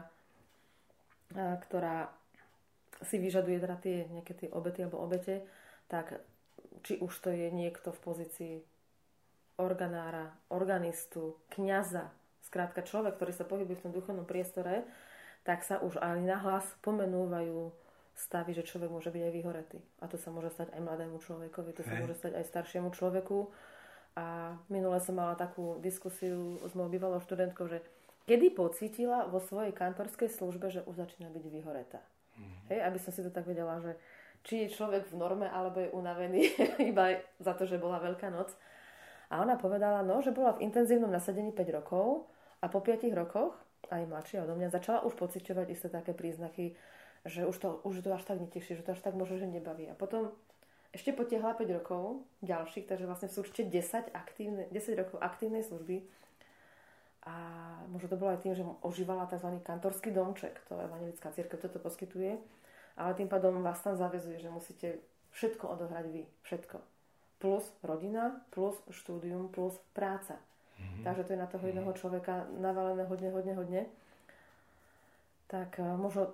ktorá si vyžaduje teda nejaké tie obety alebo obete, tak či už to je niekto v pozícii organára, organistu, kňaza, skrátka človek, ktorý sa pohybuje v tom duchovnom priestore, tak sa už aj nahlas pomenúvajú stavy, že človek môže byť aj vyhoretý. A to sa môže stať aj mladému človekovi, to sa môže stať aj staršiemu človeku. A minule som mala takú diskusiu s mojou bývalou študentkou, že kedy pocítila vo svojej kantorskej službe, že už začína byť vyhoretá. Hej, aby som si to tak vedela, že či je človek v norme, alebo je unavený iba za to, že bola Veľká noc. A ona povedala, že bola v intenzívnom nasadení 5 rokov a po 5 rokoch, aj mladšia odo mňa, začala už pociťovať isté také príznaky, že už to až tak neteší, že to až tak možno, že nebaví. A potom ešte potiahla 5 rokov ďalších, takže vlastne sú určite 10 rokov aktívnej služby. A možno to bolo aj tým, že ožívala tzv. Kantorský domček. To evanjelická cirkev toto poskytuje. Ale tým pádom vás tam zaväzuje, že musíte všetko odohrať vy. Všetko. Plus rodina, plus štúdium, plus práca. Takže to je na toho jedného človeka navalené hodne. Tak možno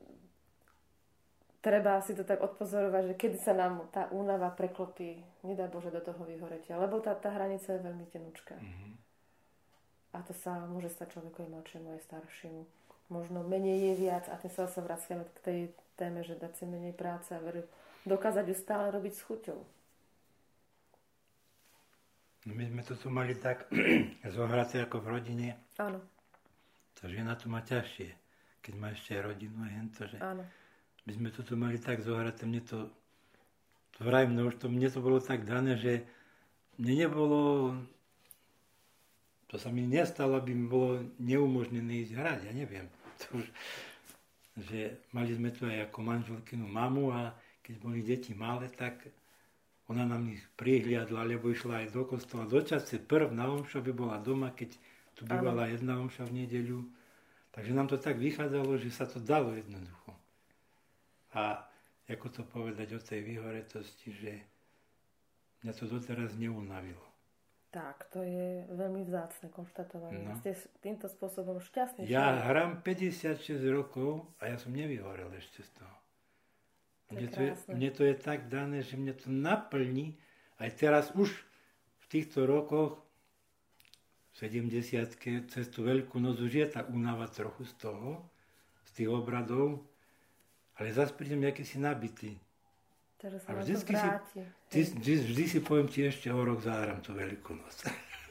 treba si to tak odpozorovať, že kedy sa nám tá únava preklopí, nedá Bože, do toho vyhoretia. Lebo tá hranica je veľmi tenučká. A to sa môže stať človeku aj mladšiemu, aj staršiemu. Možno menej je viac a tým sa vraciame k tej téme, že dať si menej práce a dokázať ju stále robiť s chuťou. My sme to tu mali tak zohraté ako v rodine. Áno. Tá žena to má ťažšie, keď má ešte rodinu a hento, že áno. My sme to tu mali tak zohraté, mne to bolo tak dané, že mne nebolo... To sa mi nestalo, aby mi bolo neumožnené ísť hrať, ja neviem. Že mali sme tu aj ako manželkinu mamu a keď boli deti malé, tak ona nám ich prihliadla, alebo išla aj do kostola. Dočasne prv na omšu, aby bola doma, keď tu bývala jedna omša v nedeľu. Takže nám to tak vychádzalo, že sa to dalo jednoducho. A ako to povedať o tej vyhoretosti, že mňa to doteraz neunavilo. Tak, to je veľmi vzácne konštatovanie. No. Ste týmto spôsobom šťastný. Ja hrám 56 rokov a ja som nevyhorel ešte z toho. Mne to je tak dané, že mne to naplní. Aj teraz už v týchto rokoch, v 70-ke, cez tú Veľkú noc už je tá únava trochu z toho, z tých obradov, ale zase prídem akýsi nabitý. Takže sa to vráti. Vždy si poviem, ti ešte o rok zahrám tú Veľkú noc.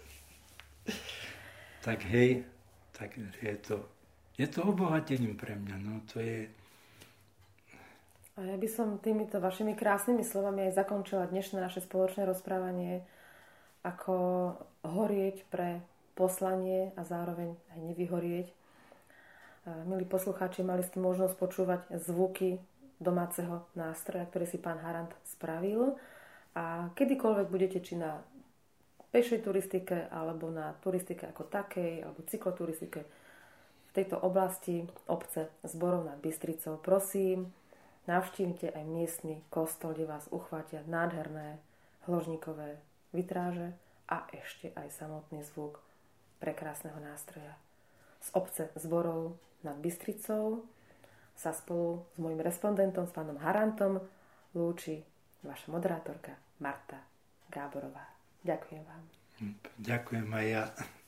Tak hej, tak je to obohatením pre mňa. No, to je... A ja by som týmito vašimi krásnymi slovami aj zakončila dnešné naše spoločné rozprávanie, ako horieť pre poslanie a zároveň aj nevyhorieť. Milí poslucháči, mali ste možnosť počúvať zvuky domáceho nástroja, ktorý si pán Harant spravil. A kedykoľvek budete, či na pešej turistike, alebo na turistike ako takej, alebo cykloturistike v tejto oblasti obce Zborov nad Bystricou, prosím, navštívte aj miestny kostol, kde vás uchvátia nádherné hložníkové vitráže a ešte aj samotný zvuk prekrásneho nástroja. Z obce Zborov nad Bystricou sa spolu s mojím respondentom, s pánom Harantom, lúči vaša moderátorka Marta Gáborová. Ďakujem vám. Ďakujem aj ja.